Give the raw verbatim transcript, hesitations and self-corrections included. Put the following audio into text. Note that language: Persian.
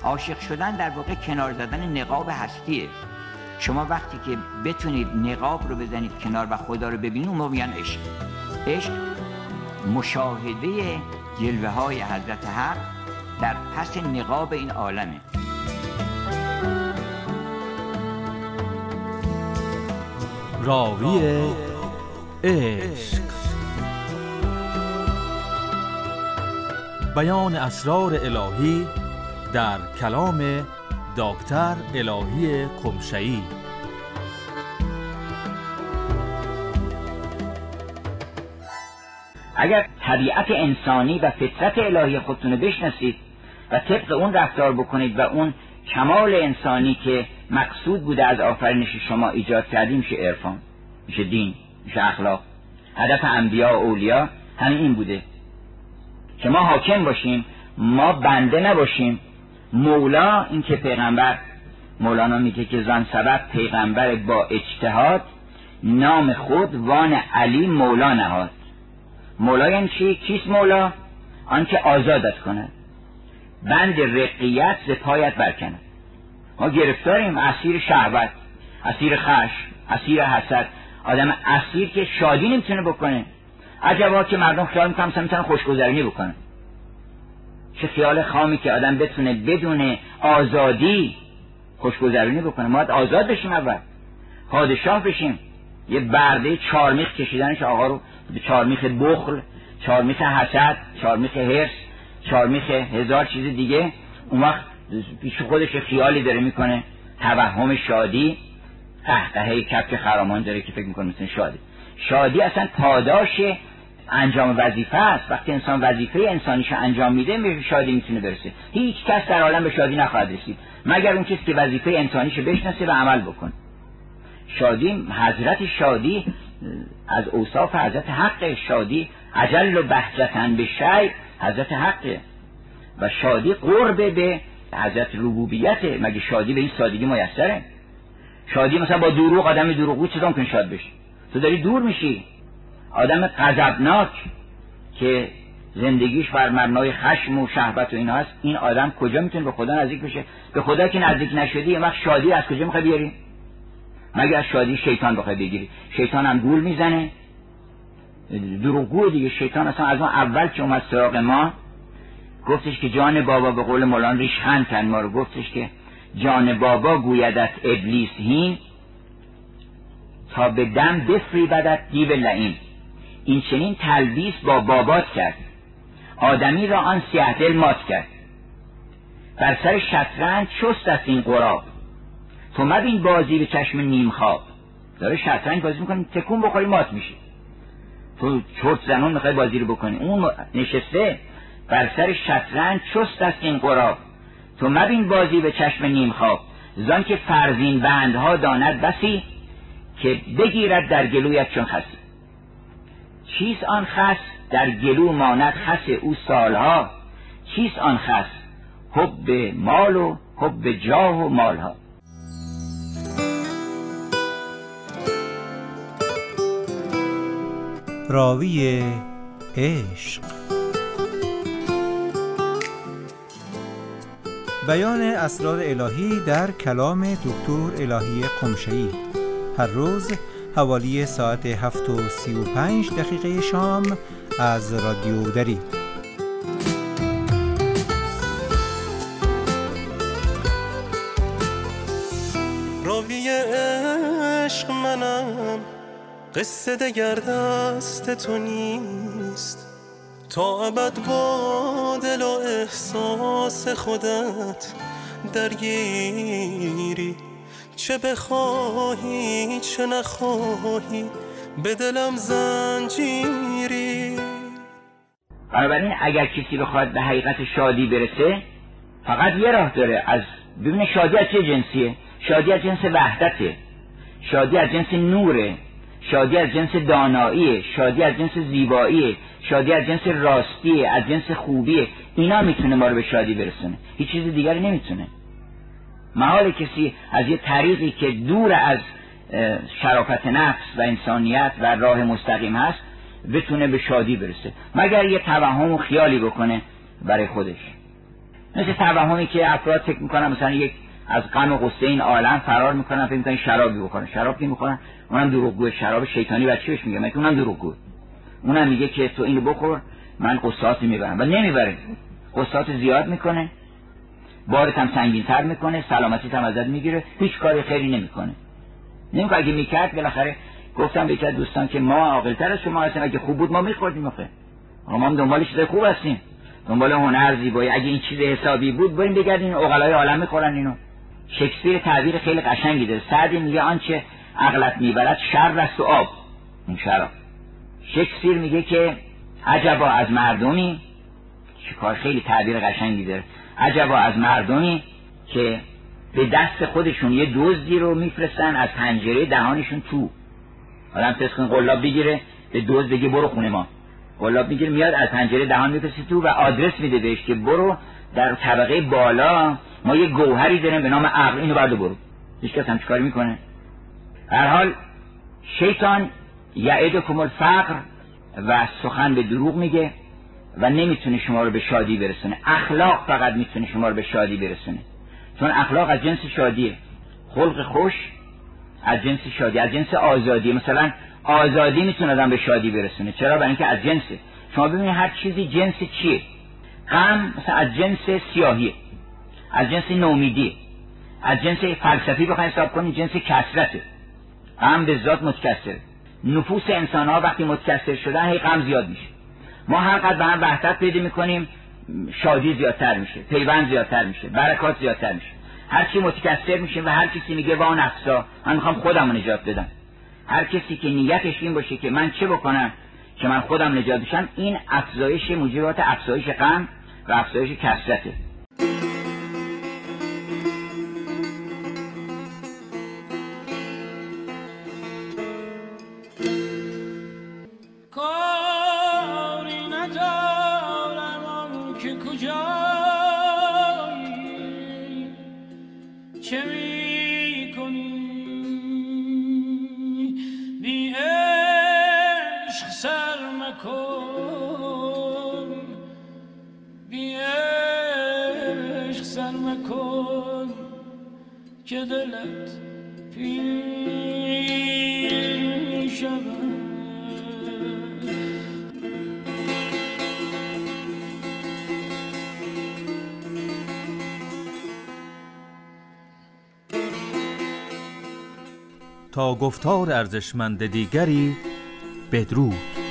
عاشق شدن در واقع کنار زدن نقاب هستیه. شما وقتی که بتونید نقاب رو بزنید کنار و خدا رو ببینید، اون موقع میگن عشق. عشق مشاهده جلوه های حضرت حق در پس نقاب این عالمه. راوی عشق، بیان اسرار الهی در کلام دکتر الهی قمشه‌ای. اگر طبیعت انسانی و فطرت الهی خودتون رو بشناسید و طبق اون رفتار بکنید و اون کمال انسانی که مقصود بوده از آفرینش شما ایجاد کردیم، میشه عرفان، میشه دین، میشه اخلاق. هدف انبیا و اولیا همین این بوده که ما حاکم باشیم، ما بنده نباشیم. مولا، این که پیغمبر، مولانا میگه که زان سبب پیغمبر با اجتهاد، نام خود وان علی مولا نهاد. مولا یعنی چی؟ کیست مولا؟ آنکه آزادت کند، بند رقیت ز پایت برکند. ما گرفتاریم، اسیر شهوت، اسیر خشم، اسیر حسد. آدم اسیر که شادی نمیتونه بکنه. عجبا که مردم خیال میکنن مثلا میتونن خوشگذرونی بکنن. چه خیال خامی که آدم بتونه بدون آزادی خوشگذرونی بکنه. ما باید آزاد بشیم، اول پادشاه بشیم. یه برده چارمیخ کشیدنش آقا رو به چارمیخ بخل، چارمیخ حسد، چارمیخ حرص، چارمیخ هزار چیز دیگه. اون وقت پیش خودش خیالی داره میکنه، توهم شادی، قهقهه کبک خرامان داره که فکر میکنه مثل شادی. شادی اصلا پاداش انجام وظیفه است. وقتی انسان وظیفه انسانیش انجام میده، به شادی میتونه برسه. هیچ کس در عالم به شادی نخواهد رسید مگر اون کسی که وظیفه انسانیش بشناسه و عمل بکنه. شادی، حضرت شادی از اوصاف حضرت حق. شادی اجل و بهجتن به شیء حضرت حقه و شادی قرب به حضرت ربوبیته. مگه شادی به این سادگی میسره؟ شادی مثلا با دروغ، آدم دروغگو چطور ممکن شاد بشه؟ تو داری دور میشی. آدم غضبناک که زندگیش بر مبنای خشم و شهوت و اینا هست، این آدم کجا میتونه به خدا نزدیک بشه؟ به خدا که نزدیک نشدی، یه وقت شادی از کجا میخوای بیاری؟ مگر شادی شیطان بخوای بگیری. شیطان هم گول میزنه، دروغگو دیگه. شیطان اصلا از اون اول که اومد سراغ ما گفتش که جان بابا، به قول مولانا ریشخند کرد ما رو، گفتش که جان بابا گویدت ابلیس هین، تا به دم بفریبدت دیو لعین. این چنین تلبیس با بابات کرد، آدمی را آن سیه دل مات کرد. بر سر شطرنج چست است این غراب، تو مبین بازی به چشم نیم خواب. داره شطرنج بازی میکنی، تکون بخوری مات میشی. تو چرت زنون میخوای بازی رو بکنی، اون نشسته بر سر شطرنج چست است این غراب، تو مبین بازی به چشم نیم خواب. زان که فرزین بندها داند بسی، که بگیرد در گلویت چون خسی. چیست آن خس در گلو ماند خس او سالها؟ چیست آن خس؟ حب مال و حب جاه و مالها. راوی عشق، بیان اسرار الهی در کلام دکتر الهی قمشه‌ای. هر روز حوالی ساعت هفت و سی و پنج دقیقه شام از رادیو دری. راوی عشق منم، قصه دگر دست تو نیست. تا ابد با دل و احساس خودت درگیری، چه بخواهی چه نخواهی به دلم زنجیری. بنابراین اگر کسی بخواد به حقیقت شادی برسه، فقط یه راه داره. از ببینه شادی از چه جنسیه. شادی از جنس وحدته، شادی از جنس نوره، شادی از جنس داناییه، شادی از جنس زیباییه، شادی از جنس راستیه، از جنس خوبیه. اینا میتونه ما رو به شادی برسونه، هیچ چیز دیگری نمیتونه. محال کسی از یه طریقی که دور از شرافت نفس و انسانیت و راه مستقیم هست بتونه به شادی برسه، مگر یه توهم و خیالی بکنه برای خودش. مثل توهمی که افراد فکر میکنن مثلا یک از غم و غصه این عالم فرار میکنن، فکر میکنن شرابی بخورن، شراب نمیخورن، اونم دروغگوه. شراب شیطانی بچه چیش میگه؟ مگه اونم دروغگوه؟ اونم میگه که تو اینو بخور من قصاصی میبرم و نمیبره، قصاص زیاد میکنه، بارت هم سنگین‌تر میکنه، سلامتیت هم ازت میگیره، هیچ کاری خیری نمیکنه. نمیگه اگه میکرد بالاخره گفتم به یک دوستان که ما عاقل‌تر از شما هستیم، اگه خوب بود ما میخوردیم. آخه ما هم دنبال چیز خوب هستیم، دنبال هنر، زیبایی. اگه این چیز حسابی بود بریم بگردین عقلای عالم میخورن اینو. شکسپیر تعبیر خیلی قشنگی داره. سعدی میگه آنچه عقلت میبرد شر است و آب، این شراب. شکسپیر میگه که عجبا از مردمی، چیکار خیلی تعبیر قشنگی داره، عجبا از مردمی که به دست خودشون یه دزدی رو میفرستن از پنجره دهانشون تو. آدم تسخین قلاب بگیره به دزد بگه برو خونه ما، قلاب میگیره میاد از پنجره دهان میفرسته تو و آدرس میده بهش که برو در طبقه بالا ما یه گوهری داریم به نام عقل، اینو برد برو. هیچ کس هم چیکار میکنه؟ هر حال شیطان یعدکم الفقر و سخن به دروغ میگه و نمیتونه شما رو به شادی برسونه. اخلاق فقط میتونه شما رو به شادی برسونه، چون اخلاق از جنس شادیه. خلق خوش از جنس شادی، از جنس آزادی. مثلا آزادی میتونه آدم به شادی برسونه. چرا؟ برای اینکه از جنسه. شما ببینید هر چیزی جنس چیه؟ غم مثلا از جنس سیاهیه، از جنس نومیدیه، از جنس فلسفی بخواید حساب کنید جنس کثرته. غم به ذات متکثره. نفوس انسان ها وقتی متکثر شدن هی غم زیاد میشه. ما هر قدر به هم وحدت پیدا میکنیم شادی زیادتر میشه، پیوند زیادتر میشه، برکات زیادتر میشه. هر چی متکثر میشه و هر کسی میگه وا نفسا من میخوام خودم رو نجات بدم، هر کسی که نیتش این باشه که من چه بکنم که من خودم نجات بشم، این افزایش موجبات افزایش غم و افزایش کثرته. که دلت پیر شود. تا گفتار ارزشمند دیگری بدرود.